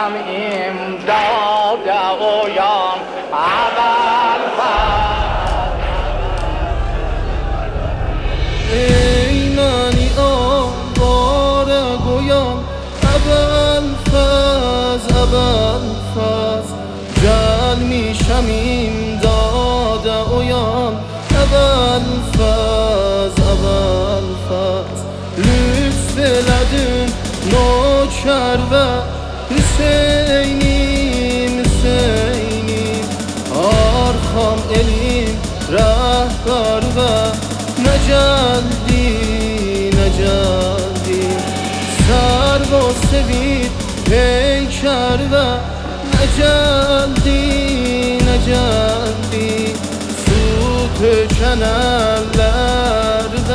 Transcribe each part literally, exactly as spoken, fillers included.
امداد اویان اول ای منی آواره گویان ابوالفضل ابوالفضل جل میشم امداد اویان ابوالفضل ابوالفضل لطف لدن نوکر و حسینیم حسینیم آرخام الیم رهبر و نجلدی نجلدی سر و سوید پیکر و نجلدی نجلدی سوت کنرler و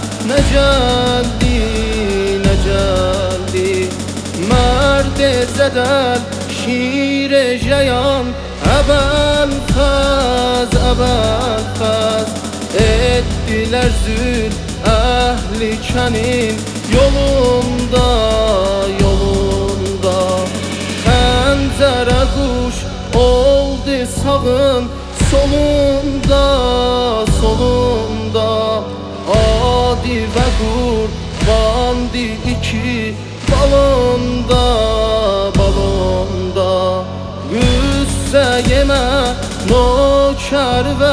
نجلدی نجلدی مرد زدل شیر جیان ابوالفضل ابوالفضل ettiler zül ehli kenin yolunda yolunda Xəncərə quş oldu sağın solunda solunda Adi və qurbandı iki balında balında Qüssə yemə nökər və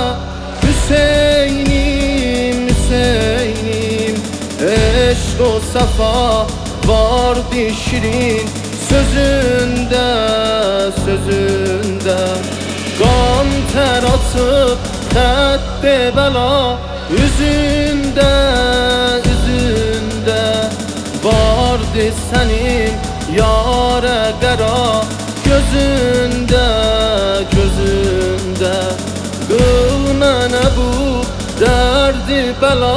Hüseynim, Hüseynim Eşq o safa vardı şirin Sözündə, sözündə Qan ter atıp xətt-i bəla Üzündə, üzündə Vardı sənin yara qəra Gözündə, gözündə Qıl mənə bu dərdi bəla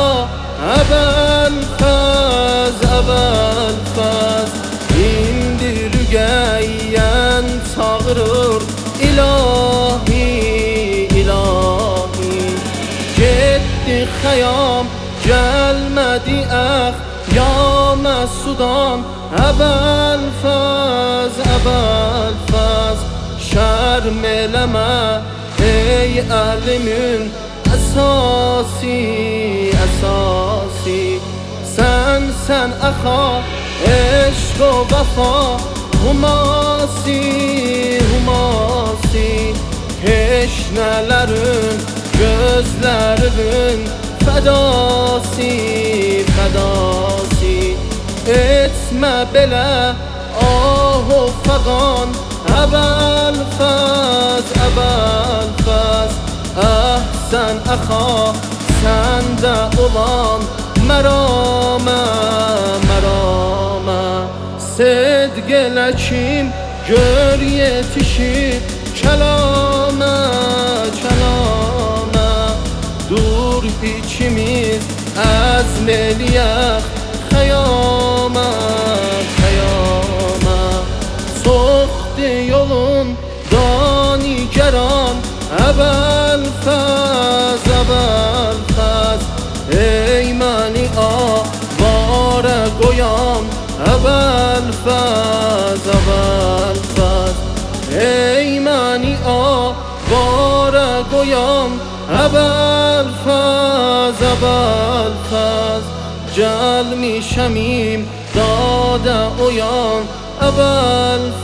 Əbəlfəz, əbəlfəz İndi rüqəyyən çağırır İlahi, ilahi Getdi xəyam, gəlmədi əx Ya Məsudan Əbəlfəz, əbəlfəz Şərm eləmə ey əhlimin əsası, əsası Sən, sən əxa, eşq o vəfa Humasi, humasi Teşnələrin, gözlərin Fədası, fədası Etmə belə ah o fəqan Əbəlfəz, əbəlfəz Əhsən əxa, səndə olan Məramə, məramə Sedq elə kim gör yetişib Kəlamə, kəlamə Dur ikimiz əzm eləyək Xəyamə, xəyamə Soxdu yolun danigeran Əbəlfəz, əbəlfəz Ey məni avara qoyan Əbəlfəz, əbəlfəz Ey məni avara qoyan Əbəlfəz, əbəlfəz Gəlmişəm imdada oyan Əbəlfəz